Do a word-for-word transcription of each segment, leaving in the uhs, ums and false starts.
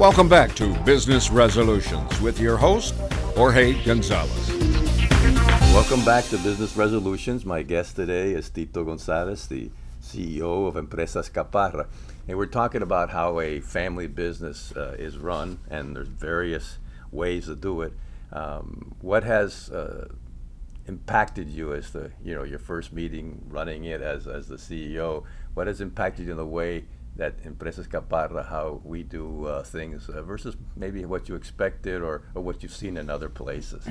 Welcome back to Business Resolutions with your host, Jorge Gonzalez. Welcome back to Business Resolutions. My guest today is Tito Gonzalez, the C E O of Empresas Caparra. And we're talking about how a family business uh, is run, and there's various ways to do it. Um, what has uh, impacted you as the, you know, your first meeting running it as, as the C E O? What has impacted you in the way that Empresas Caparra, how we do uh, things uh, versus maybe what you expected or, or what you've seen in other places?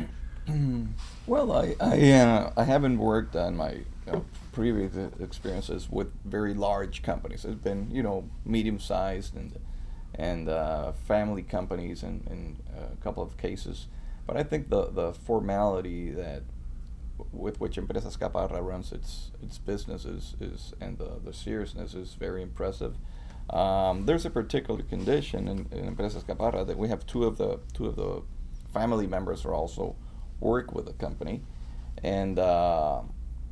Well, I I, uh, I haven't worked on my uh, previous experiences with very large companies. It's been, you know, medium-sized and and uh, family companies in, in a couple of cases. But I think the, the formality that with which Empresas Caparra runs its its business is, is and the, the seriousness is very impressive. Um, there's a particular condition in, in Empresas Caparra that we have two of the two of the family members are also work with the company, and uh,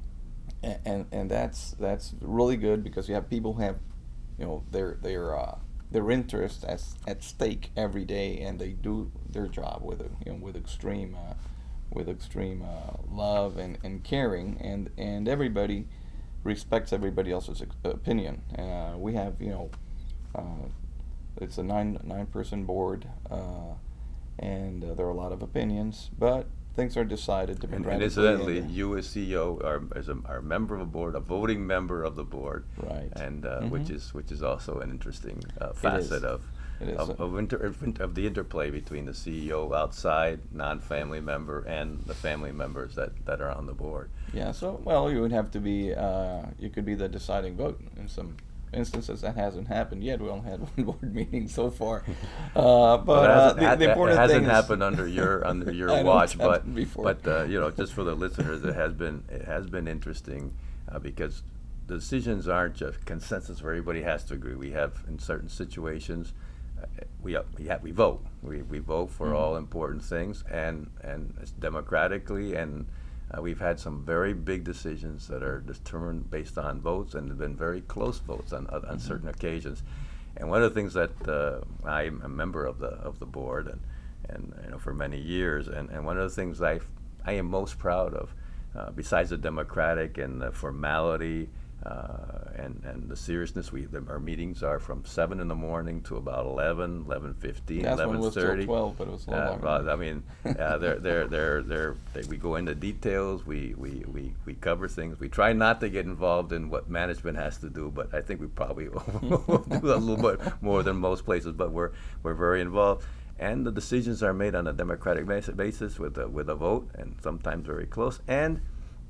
and and that's that's really good because you have people who have, you know, their their uh, their interest as at stake every day, and they do their job with a, you know, with extreme uh, with extreme uh, love and, and caring, and and everybody respects everybody else's ex- opinion. Uh, we have, you know, uh, it's a nine nine person board, uh, and uh, there are a lot of opinions, but things are decided And, and democratically. incidentally, and, uh, you as C E O are, as a, are a member of a board, a voting member of the board, Right. and uh, Mhm. which is which is also an interesting uh, is. facet of It is. of of, inter, of inter- of the interplay between the C E O outside, non-family member, and the family members that, that are on the board. Yeah, so, well, you would have to be, uh, you could be the deciding vote. In some instances, that hasn't happened yet. We only had one board meeting so far. Uh, but Well, it uh, hasn't, the, ha- the important it hasn't thing happened is, under your under your I know watch, it's but happened before. but uh, you know, just for the listeners, it has been it has been interesting uh, because the decisions aren't just consensus where everybody has to agree. We have in certain situations, uh, we uh, we have, we vote. We we vote for Mhm. all important things, and and it's democratically, and uh, we've had some very big decisions that are determined based on votes, and have been very close votes on on Mhm. certain occasions. And one of the things that uh, I'm a member of the of the board, and and you know, for many years, and, and one of the things I I am most proud of, uh, besides the democratic and the formality uh, and and the seriousness, we the, our meetings are from seven in the morning to about eleven, eleven fifteen, last one eleven was till thirty. twelve, but it was a little Uh, longer. well, I mean, uh, they're, they're, they're, they're, they, we go into details, we, we, we, we cover things. We try not to get involved in what management has to do, but I think we probably will do a little bit more than most places, but we're, we're very involved. And the decisions are made on a democratic bas- basis with a, with a vote, and sometimes very close. And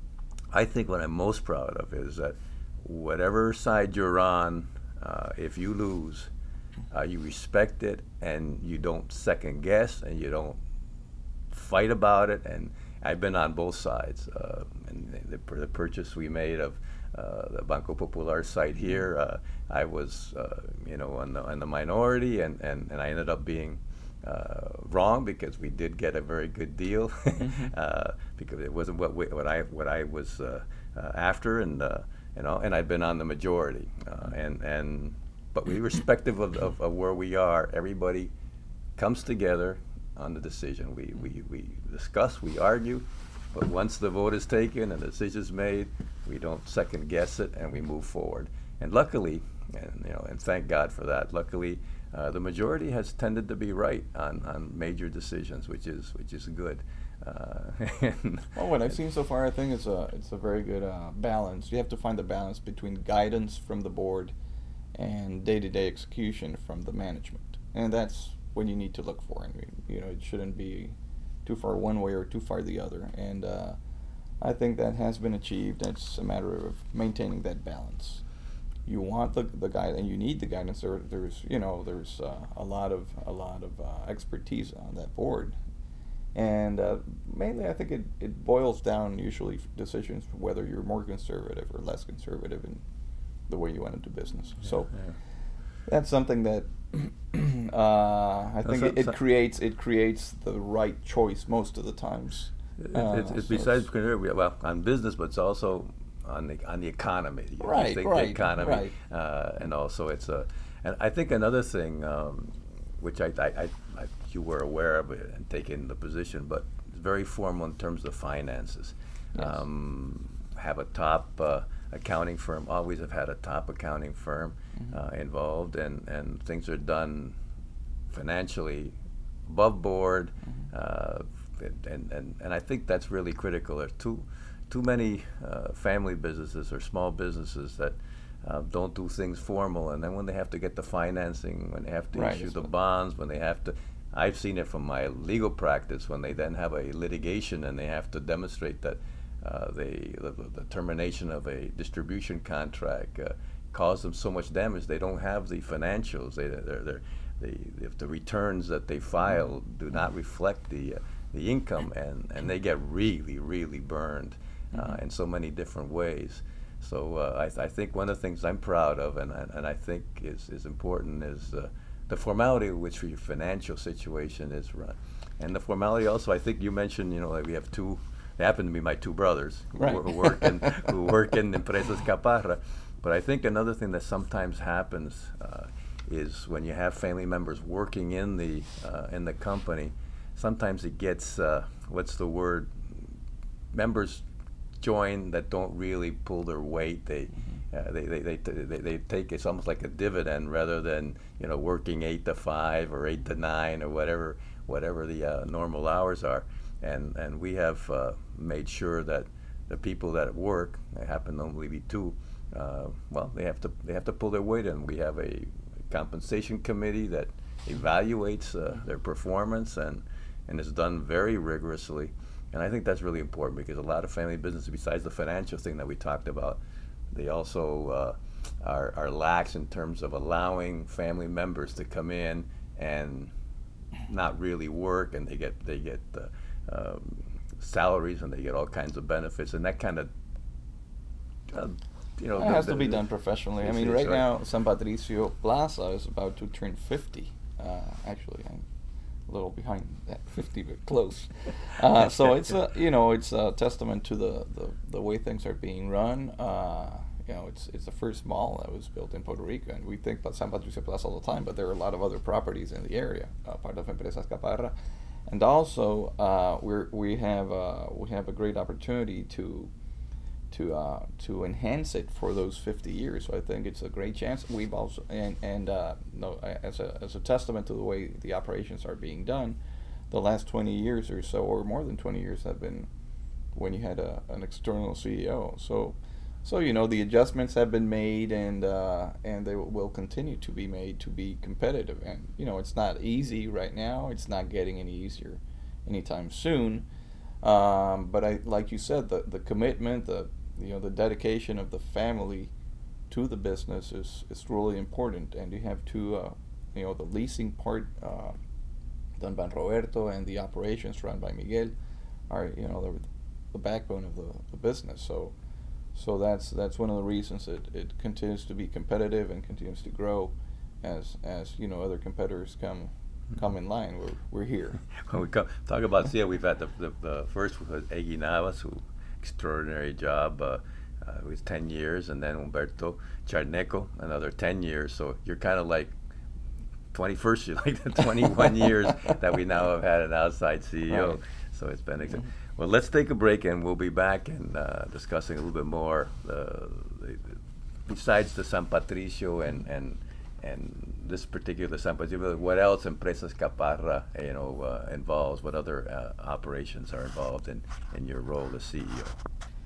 I think what I'm most proud of is that whatever side you're on, uh, if you lose, uh, you respect it, and you don't second guess, and you don't fight about it. And I've been on both sides. Uh, and the, the purchase we made of uh, the Banco Popular site here, uh, I was, uh, you know, on the, on the minority, and, and, and I ended up being uh, wrong because we did get a very good deal, Mm-hmm. uh, because it wasn't what we, what I what I was uh, uh, after, and uh, you know, and I've been on the majority, uh, and and. But we, irrespective of, of, of where we are, everybody comes together on the decision. We, we, we discuss, we argue, but once the vote is taken and the decision is made, we don't second guess it, and we move forward. And luckily, and you know, and thank God for that. Luckily, uh, the majority has tended to be right on, on major decisions, which is which is good. Uh, and Well, what I've seen so far, I think it's a it's a very good uh, balance. You have to find the balance between guidance from the board and day-to-day execution from the management, and that's what you need to look for. I mean, you know, it shouldn't be too far one way or too far the other, and uh, I think that has been achieved. It's a matter of maintaining that balance. You want the the guide, and you need the guidance. There, there's you know, there's uh, a lot of a lot of uh, expertise on that board, and uh, mainly I think it, it boils down usually decisions whether you're more conservative or less conservative in the way you want to do business. Yeah, So yeah. that's something that uh, I think so- it, it so- creates it creates the right choice most of the times. It- Uh, it's, it's so besides it's- career, well, on business, but it's also on the on the economy. You Right, think right, the economy, right. uh, and also it's a. And I think another thing, um, which I, I, I, I you were aware of it and taking the position, but it's very formal in terms of finances. Yes. Um, have a top uh, accounting firm. Always have had a top accounting firm mm-hmm. uh, involved, and, and things are done financially above board, mm-hmm. uh, and, and and I think that's really critical. There's too too many uh, family businesses or small businesses that uh, don't do things formal, and then when they have to get the financing, when they have to right, issue the right. bonds, when they have to, I've seen it from my legal practice, when they then have a litigation and they have to demonstrate that uh, they, the, the termination of a distribution contract uh, caused them so much damage, they don't have the financials. They, they're, they're, they, if the returns that they file do not reflect the uh, the income, and, and they get really, really burned uh, mm-hmm. in so many different ways. So uh, I, th I think one of the things I'm proud of, and, and, and I think is, is important, is uh, the formality with which your financial situation is run. And the formality also, I think you mentioned, you know, that we have two, they happen to be my two brothers who, right. who work in, who work in Empresas Caparra. But I think another thing that sometimes happens uh, is when you have family members working in the, uh, in the company, sometimes it gets, uh, what's the word, members join that don't really pull their weight. They, mm-hmm. uh, they, they, they, they, they take, it's almost like a dividend rather than, you know, working eight to five or eight to nine or whatever, whatever the uh, normal hours are. And, and we have uh, made sure that the people that work, they happen to only be two, uh, well, they have to, they have to pull their weight in. We have a compensation committee that evaluates uh, their performance, and and it's done very rigorously. And I think that's really important, because a lot of family businesses, besides the financial thing that we talked about, they also uh, are, are lax in terms of allowing family members to come in and not really work, and they get they get uh, um, salaries, and they get all kinds of benefits, and that kind of uh, you know, it has to be done professionally. I mean, right, right now San Patricio Plaza is about to turn fifty. Uh, actually, I'm a little behind that fifty, but close. Uh, so it's a, you know, it's a testament to the, the, the way things are being run. Uh, you know, it's it's the first mall that was built in Puerto Rico, and we think about San Patricio Plaza all the time, but there are a lot of other properties in the area, uh, part of Empresas Caparra, and also uh, we're we have uh, we have a great opportunity to. to uh, to enhance it for those fifty years. So I think it's a great chance. We've also, and, and uh, no, as a, as a testament to the way the operations are being done, the last twenty years or so, or more than twenty years, have been when you had a, an external C E O. So, so you know, the adjustments have been made, and uh, and they will continue to be made to be competitive. And, you know, it's not easy right now. It's not getting any easier anytime soon. Um, but I, like you said, the, the commitment, the you know, the dedication of the family to the business is, is really important. And you have to, uh, you know, the leasing part uh, done by Roberto, and the operations run by Miguel are, you know, the, the backbone of the, the business. So, so that's that's one of the reasons it, it continues to be competitive and continues to grow as as you know, other competitors come come in line. We're we're here. When we come, talk about C E O, we've had the, the, the first was Eggy Navas, who extraordinary job. Uh, uh, it was ten years, and then Humberto Charneco, another ten years. So you're kind of like twenty-first year, like the twenty-one years that we now have had an outside C E O. Right. So it's been exciting. Mm-hmm. Well, let's take a break, and we'll be back and uh, discussing a little bit more. Uh, the, the, besides the San Patricio and and and this particular San Patricio, what else Empresas Caparra, you know, uh, involves? What other uh, operations are involved in in your role as C E O?